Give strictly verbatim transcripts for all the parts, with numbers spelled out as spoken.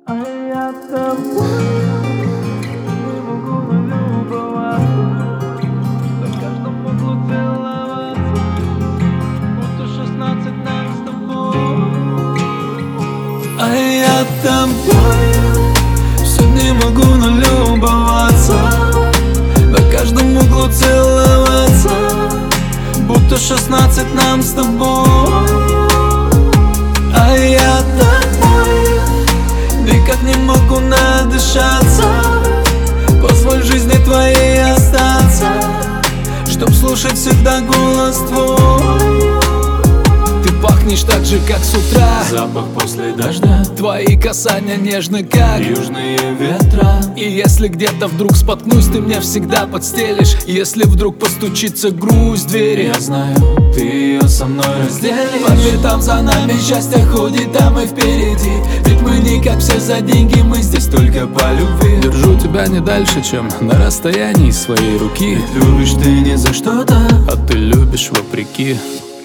А я тобой не могу налюбоваться, на каждом углу целоваться, будто шестнадцать нам с тобой. А я тобой все не могу налюбоваться, на каждом углу целоваться, будто шестнадцать нам с тобой. А я тобой никак не могу надышаться, позволь жизни твоей остаться, чтоб слушать всегда голос твой. Ты пахнешь так же, как с утра, Запах после дождя, твои касания нежны, как южные ветра. И если где-то вдруг споткнусь, ты меня всегда подстелишь. Если вдруг постучится грусть в двери, Я знаю, ты ее со мной разделишь. по пятам за нами счастье ходит, там и впереди. Ведь мы не как все за деньги, мы здесь только по любви. Держу тебя не дальше, чем на расстоянии своей руки. Ведь любишь ты не за что-то, А ты любишь вопреки.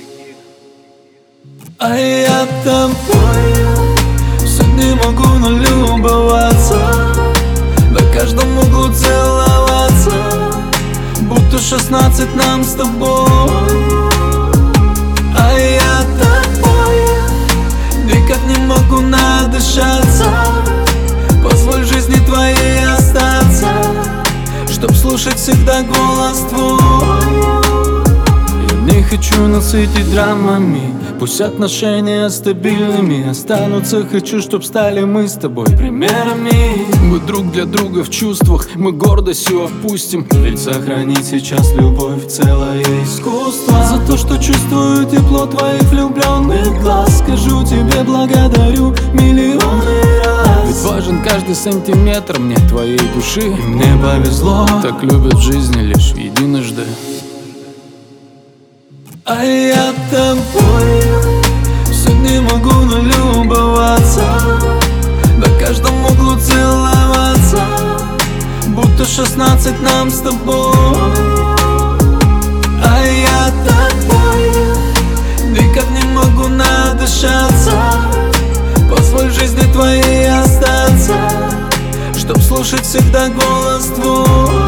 а я тобой все не могу налюбоваться, на каждом углу целоваться, будто шестнадцать нам с тобой. А я тобой никак не могу надышаться, позволь жизни твоей остаться, чтоб слушать всегда голос твой. Я не хочу насытить драмами, пусть отношения стабильными останутся. Хочу, чтоб стали мы с тобой примерами. Мы друг для друга в чувствах, мы гордостью опустим. Ведь сохранить сейчас любовь целое искусство. За то, что чувствую тепло твоих влюбленных глаз, скажу тебе благодарю миллионы раз. Ведь важен каждый сантиметр мне твоей души. И мне повезло, Так любят в жизни лишь единожды. а я тобой все не могу налюбоваться, на каждом углу целоваться, будто шестнадцать нам с тобой. А я тобой никак не могу надышаться, позволь жизни твоей остаться, чтоб слушать всегда голос твой.